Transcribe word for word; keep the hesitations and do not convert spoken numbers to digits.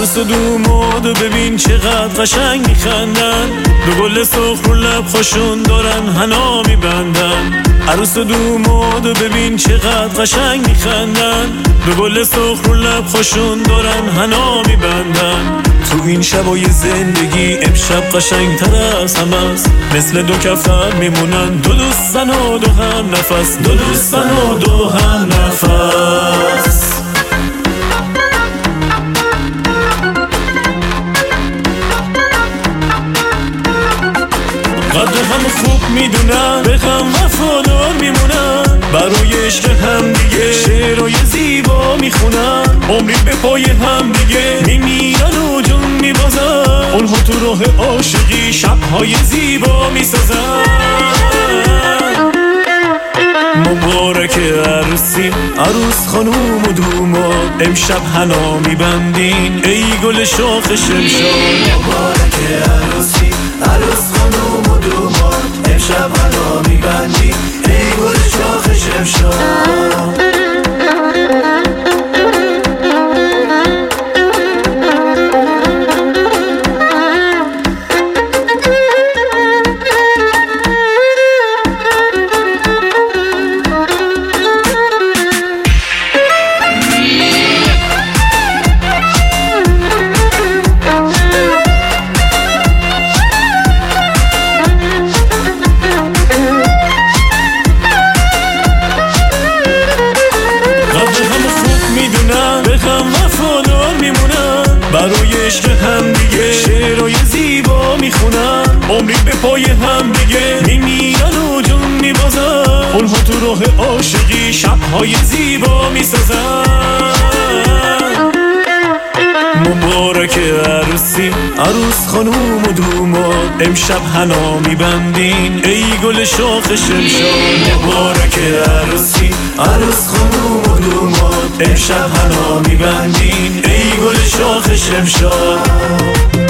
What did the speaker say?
عروس و دوماد و ببین چقدر قشنگ میخندن، به گل سرخ رو لب خوشون دارن حنا میبندن. عروس و دوماد و ببین چقدر قشنگ میخندن، به گل سرخ رو لب خوشون دارن حنا میبندن. تو این شبای زندگی امشب قشنگ تر از همه است، مثل دو کفتر میمونن دو دوستن و دو هم نفس، دو دوستن و دو هم نفس. قدر هم خوب میدونن، به هم وفادار میمونن، برای عشق هم دیگه شعرهای زیبا میخونن. عمری به پای هم دیگه میمیرن و جون میبازن، اونها تو راه عاشقی شبهای زیبا میسازن. مبارک عروسی عروس خانوم و دوماد، امشب حنا میبندین ای گل شاخ شمشاد. مبارک عروسی عروس خانوم و دوماد، امشب حنا میبندین ای گل شاخ شمشاد. به هم وفادار میمونن، برای عشق هم دیگه شعرهای زیبا میخونن. عمری به پای هم دیگه میمیرن و جون میبازن، اونها تو راه عاشقی شبهای زیبا میسازن. مبارک عروسی عروس خانوم و دوماد، امشب حنا میبندین ای گل شاخ شمشاد. مبارک عروسی عروس خانوم و دوماد، امشب حنا میبندین ای گل شاخ شمشاد.